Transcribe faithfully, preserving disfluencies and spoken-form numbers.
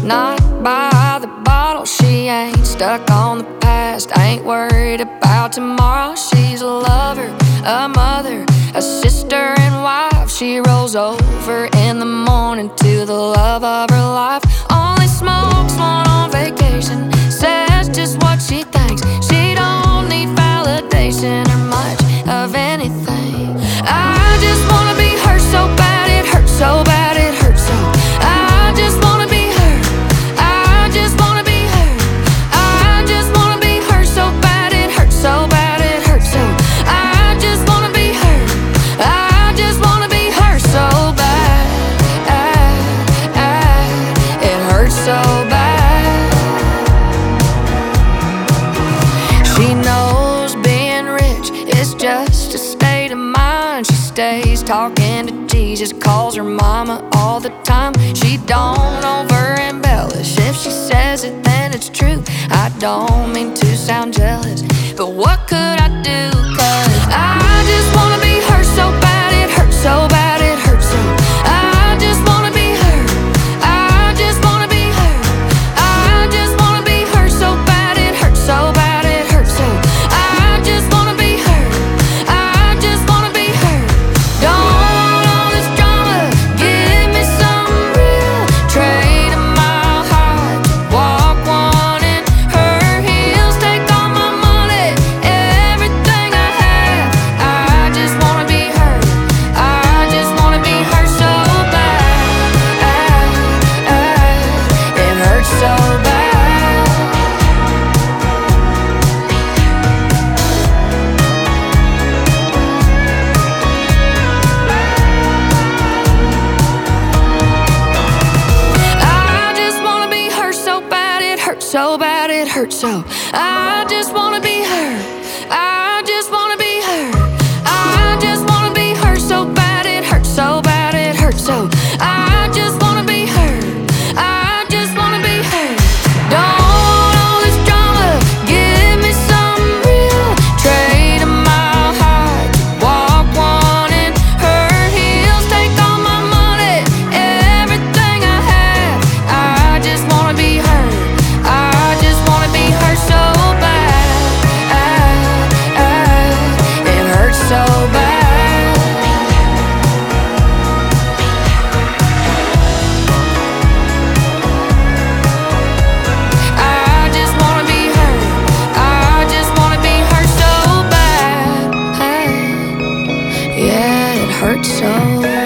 Not by the bottle, she ain't stuck on the past. Ain't worried about tomorrow. She's a lover, a mother, a sister and wife. She rolls over in the morning to the love of her life. Only smokes one on vacation, says just what she thinks. She don't need validation or much of anything. I just wanna be her so bad, it hurts so bad, it hurts so. I just wanna be her, I just wanna be her. I just wanna be her so bad, it hurts so bad, it hurts so. I just wanna be her, I just wanna be her so bad. It hurts so bad. She knows being rich is just a state of mind. She stays talking to Jesus, calls her mama all the time. She don't over embellish, if she says it then it's true. I don't mean to sound jealous, but what could I do? Cause I just wanna be her so bad, it hurts so bad, it hurts so. I just wanna be her, I just wanna be her. I just wanna be her so bad, it hurts so bad, it hurts so. I just wanna be her, I just wanna be her. Don't want all this drama, give me some real. Trade a mile high to walk one in her heels. Take all my money, everything I have. I just wanna be her, I just wanna be her so bad. It hurts so bad. I just wanna be her so bad, it hurts so bad, it hurts so. I just wanna be her, I just wanna be her. I just wanna be her so bad, it hurts so bad, it hurts so. I just wanna be her, I just wanna be her. Don't want all this drama, give me some real. Trade a mile high to walk one in her heels. Take all my money, everything I have. I just wanna be her, I just wanna be her so bad. It hurts so bad. I just wanna be her, I just wanna be her so bad. Yeah, it hurts so